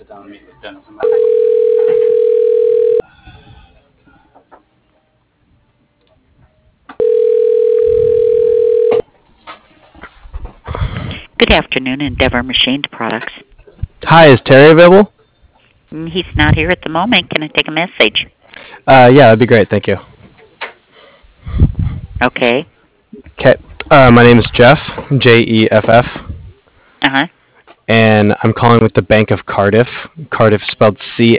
sit down and meet with Dennis. Good afternoon, Endeavor Machined Products. Hi, is Terry available? He's not here at the moment. Can I take a message? Yeah, that'd be great. Thank you. Okay. Okay. My name is Jeff, Jeff, Uh-huh. and I'm calling with the Bank of Cardiff. Cardiff spelled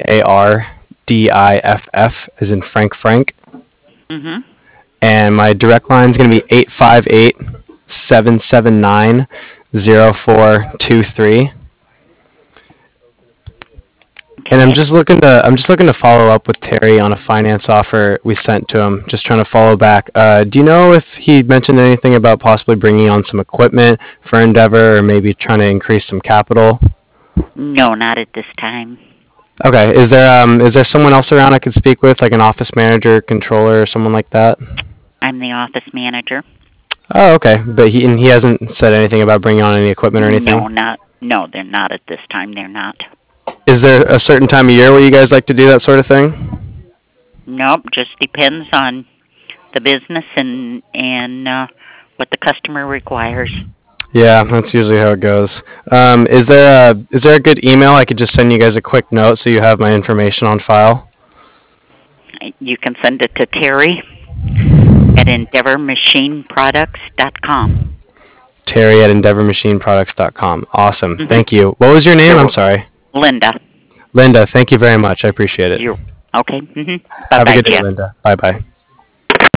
Cardiff, as in Frank. Mm-hmm. And my direct line is going to be 858-779-0423. And I'm just looking to follow up with Terry on a finance offer we sent to him. Just trying to follow back. Do you know if he mentioned anything about possibly bringing on some equipment for Endeavor, or maybe trying to increase some capital? No, not at this time. Okay. Is there someone else around I could speak with, like an office manager, controller, or someone like that? I'm the office manager. Oh, okay. But he hasn't said anything about bringing on any equipment or anything? No, they're not at this time. They're not. Is there a certain time of year where you guys like to do that sort of thing? Nope, just depends on the business and what the customer requires. Yeah, that's usually how it goes. Is there a good email I could just send you guys a quick note so you have my information on file? You can send it to Terry at EndeavorMachineProducts.com. Terry at EndeavorMachineProducts.com. Awesome. Mm-hmm. Thank you. What was your name? I'm sorry. Linda. Linda, thank you very much. I appreciate it. Okay. Mm-hmm. Have a good day, Linda. Bye-bye.